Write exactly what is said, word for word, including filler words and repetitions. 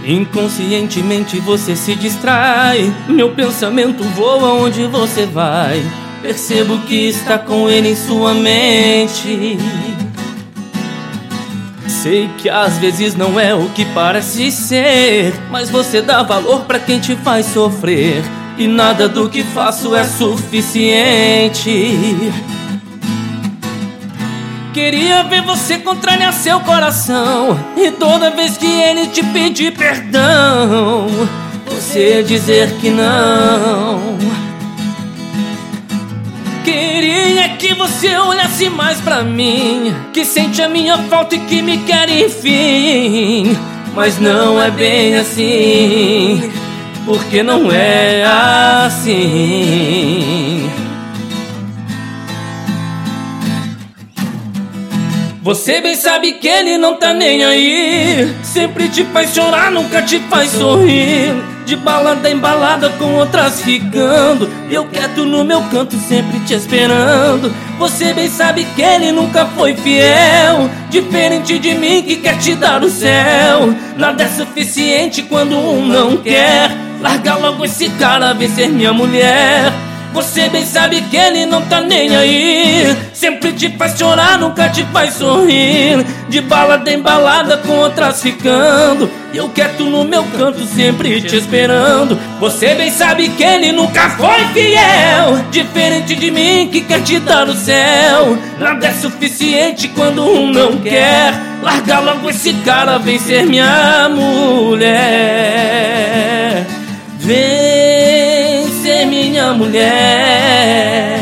Inconscientemente você se distrai, meu pensamento voa onde você vai. Percebo que está com ele em sua mente. Sei que às vezes não é o que parece ser, mas você dá valor pra quem te faz sofrer, e nada do que faço é suficiente. Queria ver você contrariar seu coração, e toda vez que ele te pedir perdão, você dizer que não. Queria que você olhasse mais pra mim, que sente a minha falta e que me quer enfim. Mas não é bem assim, porque não é assim. Você bem sabe que ele não tá nem aí, sempre te faz chorar, nunca te faz sorrir. De balada em balada com outras ficando, e eu quieto no meu canto sempre te esperando. Você bem sabe que ele nunca foi fiel, diferente de mim que quer te dar o céu. Nada é suficiente quando um não quer. Larga logo esse cara, vem ser minha mulher. Você bem sabe que ele não tá nem aí, sempre te faz chorar, nunca te faz sorrir. De balada em balada com outras ficando, e eu quieto no meu canto sempre te esperando. Você bem sabe que ele nunca foi fiel, diferente de mim que quer te dar o céu. Nada é suficiente quando um não quer. Larga logo esse cara, vem ser minha mulher. Vem ser minha mulher.